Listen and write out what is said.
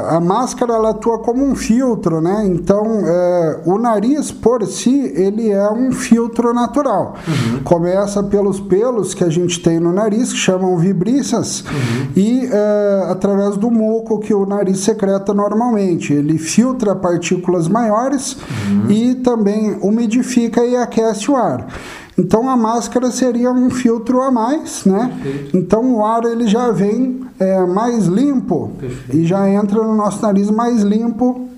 a máscara ela atua como um filtro, né? Então, o nariz por si, ele é um filtro natural. Começa pelos pelos que a gente tem no nariz, que chamam vibrícias, e através do muco que o nariz secreta normalmente. Ele filtra partículas maiores e também umidifica e aquece o ar. Então a máscara seria um filtro a mais, né? Então o ar ele já vem mais limpo e já entra no nosso nariz mais limpo